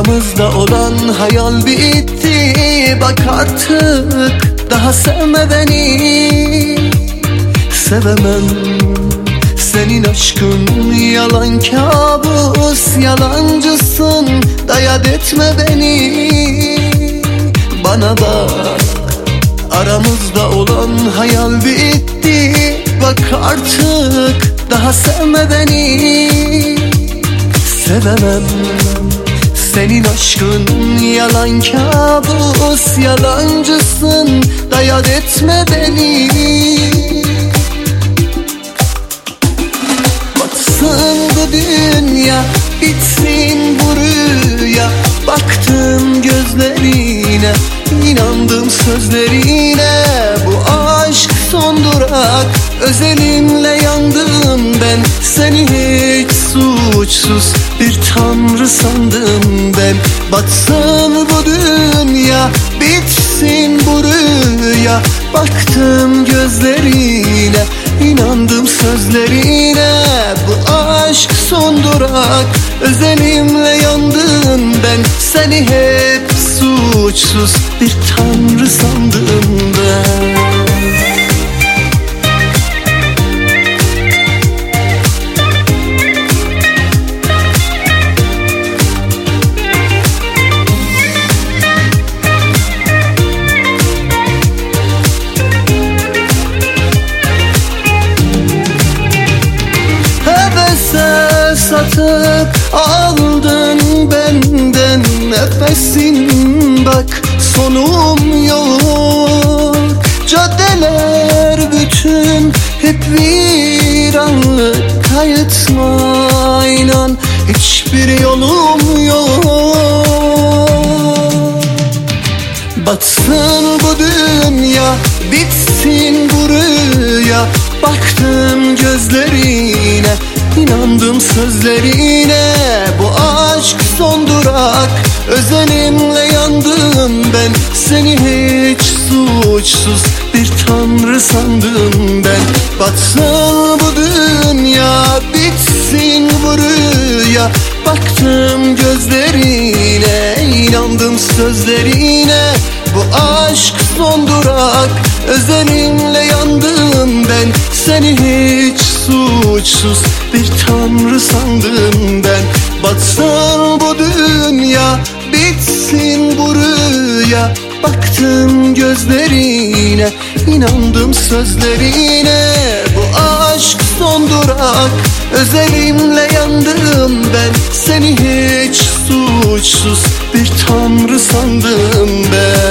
Aramızda olan hayal bitti. Bak artık daha sevme beni. Sevemem senin aşkın yalan kabus. Yalancısın, dayat etme beni. Bana bak, aramızda olan hayal bitti. Bak artık daha sevme beni. Sevemem senin aşkın yalan kabus. Yalancısın, dayat etme beni. Batsın bu dünya, bitsin bu rüya. Baktım gözlerine, inandım sözlerine. Bu aşk son durak, özelinle yandım ben. Seni hiç suçsuz bir tanrı sandım ben. Batsın bu dünya, bitsin bu rüya. Baktım gözlerine, inandım sözlerine. Bu aşk son durak, özelimle yandım ben. Seni hep suçsuz bir tanrı sandım ben. Satıp aldın benden nefesin. Bak sonum yok. Caddeler bütün hep viranlık. Kayıtma inan, hiçbir yolum yok. Batsın bu dünya, bitsin bu rüya. Baktım gözlerine, İnandım sözlerine. Bu aşk son durak, özelimle yandım ben. Seni hiç suçsuz bir tanrı sandım ben. Batsın bu dünya, bitsin bu rüya. Baktım gözlerine, inandım sözlerine. Bu aşk son durak, özelimle yandım ben. Seni hiç suçsuz bir tanrı sandım ben. Batsın bu dünya, bitsin bu rüya. Baktım gözlerine, inandım sözlerine. Bu aşk son durak, özelimle yandım ben. Seni hiç suçsuz bir tanrı sandım ben.